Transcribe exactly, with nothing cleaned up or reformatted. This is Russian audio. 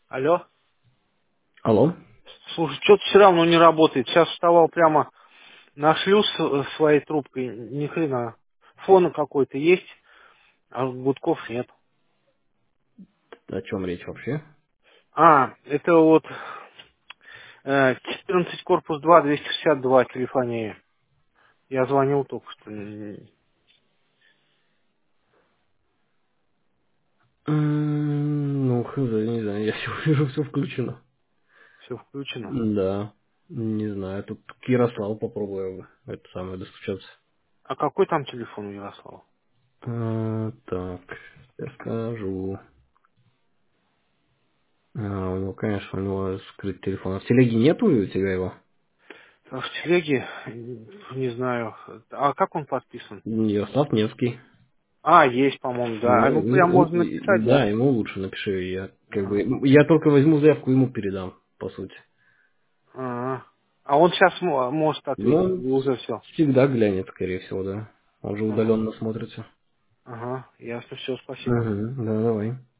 Алло. Алло. Слушай, что-то все равно не работает. Сейчас вставал прямо на шлюз с- своей трубкой. Ни хрена. Фона какой-то есть, а гудков нет. О чем речь вообще? А, это вот э, четырнадцать корпус два, двести шестьдесят два телефония. Я звонил только что. М, Ну, хз, не знаю, я все вижу, все включено. Все включено. Да, не знаю, тут к Ярославу попробую это самое достучаться. А какой там телефон у Ярослава? А, так, я скажу. А, у него, конечно, у него скрыт телефон. А в телеге нету у тебя его? А в телеге, не знаю. А как он подписан? Ярослав Невский. А, есть, по-моему, да. А Ну, ну прям и- можно и- написать, да, да? ему лучше напиши. Я как бы, Ага. я только возьму заявку, ему передам, по сути. Ага. А он сейчас может Ну, ответить, он уже все. всегда глянет, скорее всего, да. Он же Ага. удаленно смотрится. Ага, ясно, все, спасибо. Угу, да, давай.